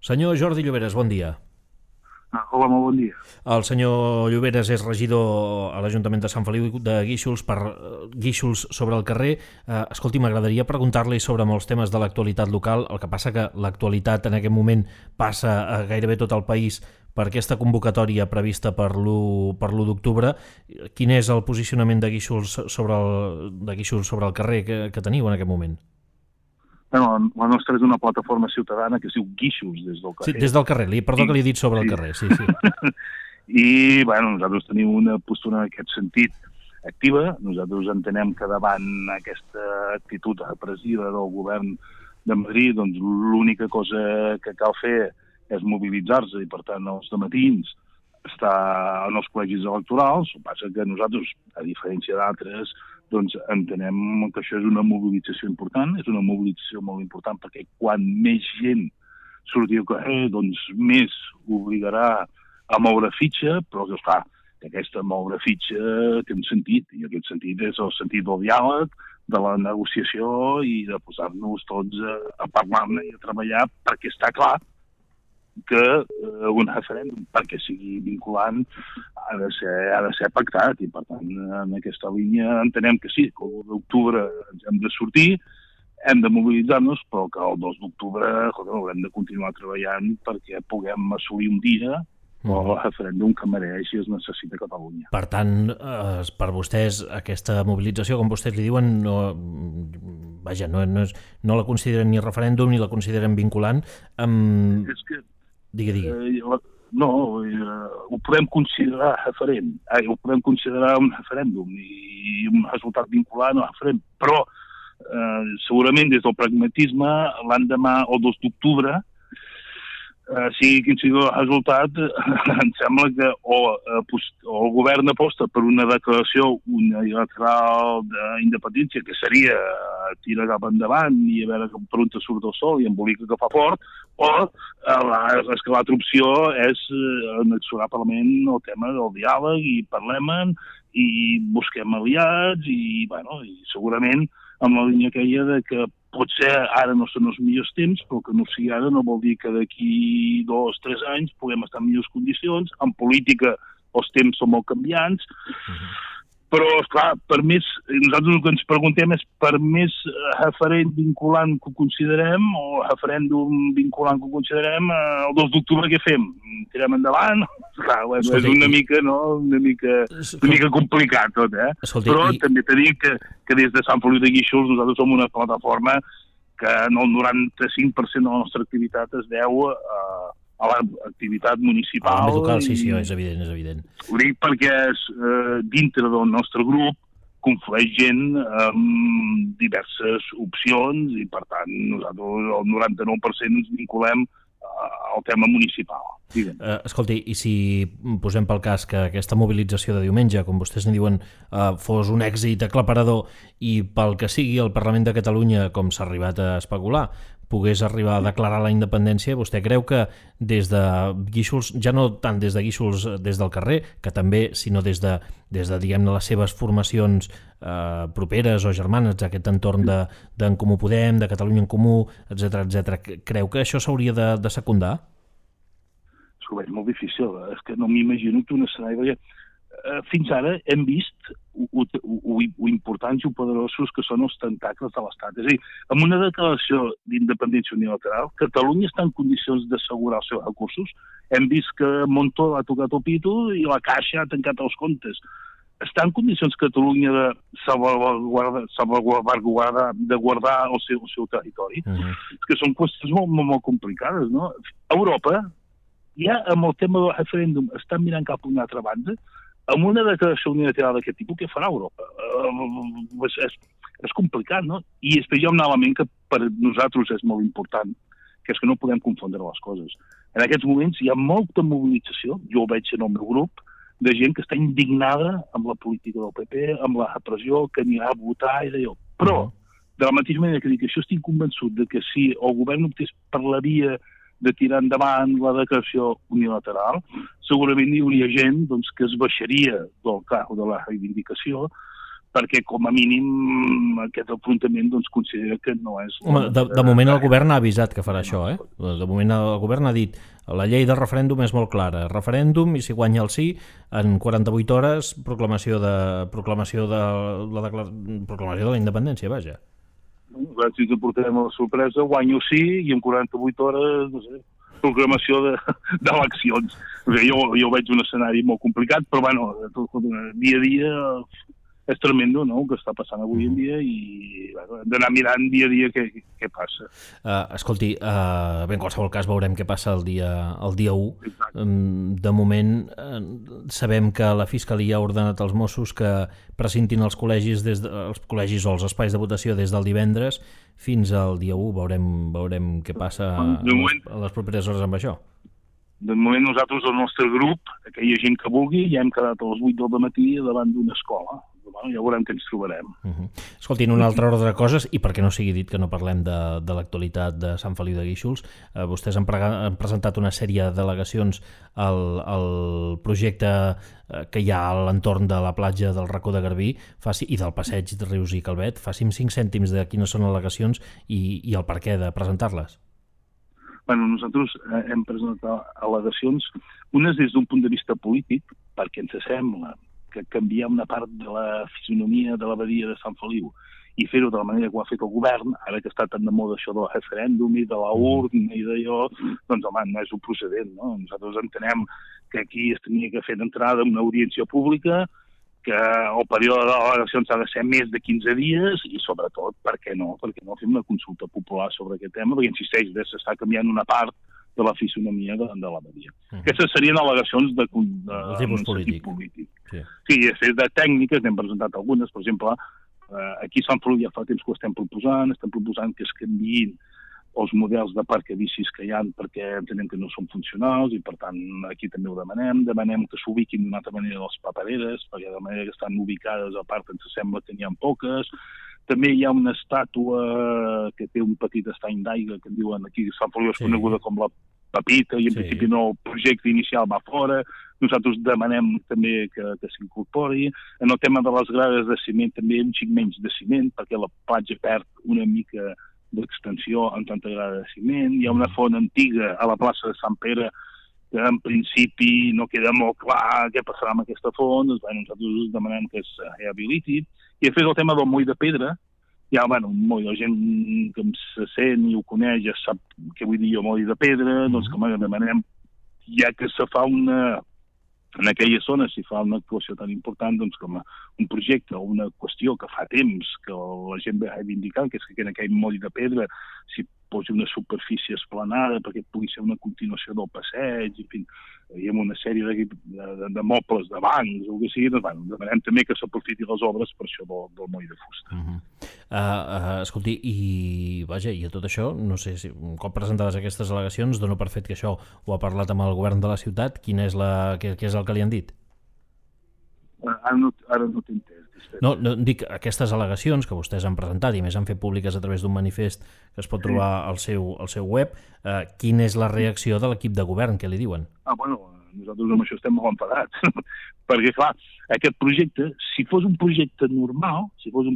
Senyor Jordi Lloberes, bon dia. Hola, molt bon dia. El senyor Lloberes és regidor a l'Ajuntament de Sant Feliu de Guíxols per Guíxols sobre el carrer. Escolti, m'agradaria preguntar-li sobre molts temes de l'actualitat local. El que passa que l'actualitat en aquest moment passa a gairebé tot el país per aquesta convocatòria prevista per l'1 d'octubre. Quin és el posicionament de Guíxols sobre el carrer que teniu en aquest moment? Bueno, la nostra és una plataforma ciutadana que es diu Guíxols des del carrer. Sí, des del carrer. Perdó que li he dit sobre el carrer. Sí. I nosaltres tenim una postura en aquest sentit activa. Nosaltres entenem que davant aquesta actitud repressiva del govern de Madrid, doncs l'única cosa que cal fer és mobilitzar-se i, per tant, els dematins estar en els col·legis electorals. El que passa que nosaltres, a diferència d'altres, doncs entenem que això és una mobilització important, és una mobilització molt important perquè quan més gent surti al carrer, doncs més obligarà a moure fitxa, però que, esclar, que aquesta moure fitxa té un sentit, i aquest sentit és el sentit del diàleg, de la negociació i de posar-nos tots a parlar-ne i a treballar, perquè està clar que un referèndum, perquè sigui vinculant, ha de ser pactat, i per tant en aquesta línia entenem que sí, que el 1 d'octubre ens hem de sortir, hem de mobilitzar-nos, però que el 2 d'octubre haurem de continuar treballant perquè puguem assolir un dia el referèndum que mereix i es necessita a Catalunya. Per tant, per vostès, aquesta mobilització, com vostès li diuen, no la consideren ni referèndum ni la consideren vinculant. És que Digui. No, ho podem considerar ho podem considerar un referèndum i un resultat vinculant o referèndum, però segurament des del pragmatisme l'endemà o 2 d'octubre sigui quin sigui el resultat, em sembla que o el govern aposta per una declaració unilateral d'independència, que seria tirar cap endavant i a veure per on te surt el sol i embolica que fa fort, o l'altra opció és inexorablement el tema del diàleg i parlem-en i busquem aliats i segurament amb la línia aquella de que potser ara no són els millors temps, però que no sigui ara no vol dir que d'aquí 2 o 3 anys puguem estar en millors condicions. En política els temps són molt canviants, però, esclar, nosaltres el que ens preguntem és per més referent vinculant que ho considerem o referèndum vinculant que ho considerem, el 2 d'octubre què fem? Tirem endavant? Clar, és una mica complicat tot, Però també t'he dit que des de Sant Feliu de Guíxols nosaltres som una plataforma que en el 95% de la nostra activitat es deu a l'activitat municipal. A l'àmbit local, sí, és evident. Ho dic perquè dintre del nostre grup conflueix gent amb diverses opcions i, per tant, nosaltres el 99% ens vinculem al tema municipal. Escolti, i si posem pel cas que aquesta mobilització de diumenge, com vostès n'hi diuen, fos un èxit aclaparador i pel que sigui el Parlament de Catalunya, com s'ha arribat a especular, pogués arribar a declarar la independència, vostè creu que des de Guíxols, ja no tant des de Guíxols des del carrer, que també, sinó des de diguem-ne, les seves formacions properes o germanes, aquest entorn d'en Comú Podem, de Catalunya en Comú, etc. Creu que això s'hauria de secundar? És que ho veig molt difícil. És que no m'imagino que un escenari... Fins ara hem vist ho importants i ho poderosos que són els tentacles de l'Estat. És a dir, amb una declaració d'independència unilateral, Catalunya està en condicions d'assegurar els seus recursos. Hem vist que Montoro ha tocat el pito i la Caixa ha tancat els comptes. Està en condicions Catalunya de salvaguardar el seu territori? És que són qüestions molt complicades, no? Europa, ja amb el tema del referèndum, està mirant cap a una altra banda. Amb una declaració unilateral d'aquest tipus, què farà Europa? És complicat, no? I després hi ha un element que per nosaltres és molt important, que és que no podem confondre les coses. En aquests moments hi ha molta mobilització, jo ho veig en el meu grup, de gent que està indignada amb la política del PP, amb la repressió, que anirà a votar i d'allò. Però, de la mateixa manera que dic això, estic convençut de que si el govern optés per la via de tirar endavant la declaració unilateral, segurament hi hauria gent que es baixaria del carro de la reivindicació perquè com a mínim aquest enfrontament doncs, considera que no és... Home, de moment el govern ha avisat que farà això, eh? De moment el govern ha dit la llei del referèndum és molt clara, referèndum i si guanya el sí, en 48 hores proclamació de la independència, vaja. Si ens portem a la sorpresa, guanyo sí i en 48 hores, no sé, proclamació d'eleccions. Jo veig un escenari molt complicat, però bueno, dia a dia és tremendo, no?, el que està passant avui en dia i bueno, hem d'anar mirant dia a dia què passa. Escolti, en qualsevol cas veurem què passa el dia 1. Exacte. De moment sabem que la Fiscalia ha ordenat als Mossos que precintin els col·legis o els espais de votació des del divendres fins al dia 1. Veurem què passa a les properes hores amb això. De moment nosaltres, el nostre grup, aquella gent que vulgui, ja hem quedat a les 8 del matí davant d'una escola. Ja veurem què ens trobarem. Escolti, en un altre ordre de coses, i perquè no sigui dit que no parlem de l'actualitat de Sant Feliu de Guíxols, vostès han presentat una sèrie d'al·legacions al projecte que hi ha a l'entorn de la platja del Racó de Garbí i del passeig de Rius i Calvet. Faci'm 5 cèntims de quines són al·legacions i el perquè de presentar-les. Bueno, nosaltres hem presentat al·legacions, unes des d'un punt de vista polític, perquè ens sembla que canviar una part de la fisonomia de la badia de Sant Feliu i fer-ho de la manera que ho ha fet el govern, ara que està tan de moda això del referèndum i de la urna i d'allò, doncs home, no és un procedent, no? Nosaltres entenem que aquí es tenia que fer d'entrada una audiència pública, que el període de al·legacions ha de ser més de 15 dies i sobretot, per què no fem una consulta popular sobre aquest tema, perquè insisteix, s'està canviant una part de la fisonomia de la badia. Aquestes serien al·legacions de tipus polític. Sí, de tècniques, n'hem presentat algunes, per exemple, aquí a Sant Feliu ja fa temps que ho estem proposant que es canviïn els models de parc de bicis que hi ha perquè entenem que no són funcionals i per tant aquí també ho demanem que s'ubiquin d'una altra manera les papereres, perquè de manera que estan ubicades a part ens sembla que n'hi ha poques. També hi ha una estàtua que té un petit estany d'aigua que en diuen aquí a Sant Feliu és coneguda com la Pepita i en principi no, el projecte inicial va fora. Nosaltres demanem també que s'incorpori. En el tema de les grades de ciment també un xic menys de ciment perquè la platja perd una mica d'extensió en tanta grada de ciment. Hi ha una font antiga a la plaça de Sant Pere que en principi no queda molt clar què passarà amb aquesta font, doncs nosaltres demanem que es rehabiliti. I després el tema del moll de pedra, hi ha un moll, la gent que se sent i ho coneix ja sap què vull dir jo, moll de pedra, doncs com demanem, ja que se fa en aquella zona s'hi fa una actuació tan important doncs com un projecte o una qüestió que fa temps que la gent va reivindicar, que és que en aquell moll de pedra s'hi posi una superfície esplanada perquè pugui ser una continuació del passeig, en fi, hi ha una sèrie de mobles, de bancs, o el que sigui, doncs demanem també que s'aprofiti les obres per això del moll de fusta. Escolti, i a tot això, no sé si un cop presentades aquestes al·legacions, dono per fet que això ho ha parlat amb el govern de la ciutat, què és el que li han dit? Ara no t'he entès. No, dic, aquestes al·legacions que vostès han presentat i més han fet públiques a través d'un manifest que es pot trobar al seu web, quina és la reacció de l'equip de govern, què li diuen? Nosaltres amb això estem molt enfadats, perquè clar, aquest projecte, si fos un projecte normal,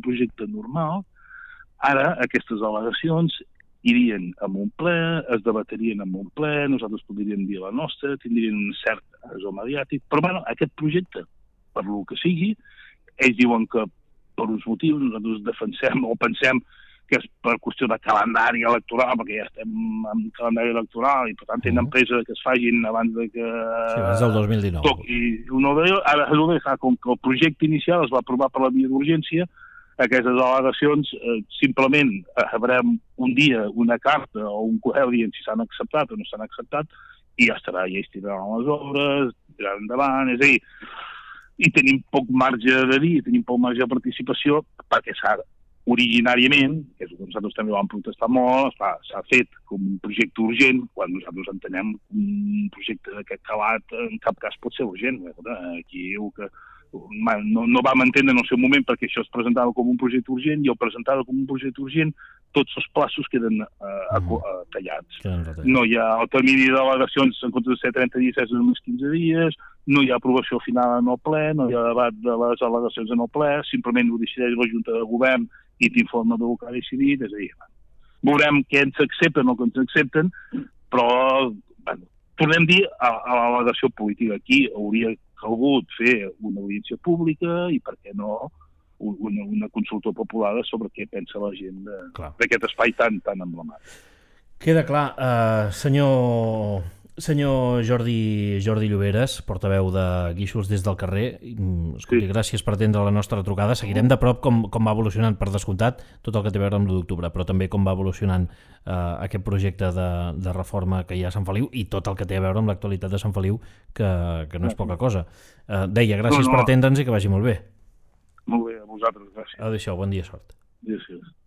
ara aquestes al·legacions irien en un ple, es debaterien en un ple, nosaltres podríem dir la nostra, tindrien un cert ressò mediàtic, però aquest projecte, per lo que sigui, ells diuen que per uns motius nosaltres defensem o pensem que és per qüestió de calendari electoral, perquè ja estem en calendari electoral i per tant tenen pressa que es facin abans de que... Sí, abans del 2019. Toqui una de ells. Ara resulta que com que el projecte inicial es va aprovar per la via d'urgència, aquestes al·legacions simplement rebrem un dia una carta o un correu dient si s'han acceptat o no s'han acceptat i ja estarà, ja es tiraran les obres, tiraran endavant, és a dir, i tenim poc marge de dir, tenim poc marge de participació perquè originàriament, que és el que nosaltres també vam protestar molt, s'ha fet com un projecte urgent, quan nosaltres entenem que un projecte d'aquest calat en cap cas pot ser urgent. Aquí el que no vam entendre en el seu moment perquè això es presentava com un projecte urgent i el presentava com un projecte urgent, tots els plaços queden tallats. No hi ha el termini d'al·legacions en comptes de ser 30 dies, és només 15 dies, no hi ha aprovació final en el ple, no hi ha debat de les al·legacions en el ple, simplement ho decideix la Junta de Govern i t'informa del que ha decidit, és a dir, veurem què ens accepten o què ens accepten, però tornem a dir a l'al·legació política. Aquí hauria calgut fer una audiència pública i, per què no, una consulta popular sobre què pensa la gent d'aquest espai tan emblemàtic. Queda clar. Senyor Jordi Lloberes, portaveu de Guíxols des del carrer, escolti, gràcies per atendre la nostra trucada. Seguirem de prop com va evolucionant, per descomptat, tot el que té a veure amb l'1 d'octubre, però també com va evolucionant aquest projecte de reforma que hi ha a Sant Feliu i tot el que té a veure amb l'actualitat de Sant Feliu, que no és poca cosa. Deia, gràcies per atendre'ns i que vagi molt bé. Molt bé, a vosaltres, gràcies. Adéu-siau, bon dia, sort. Gràcies.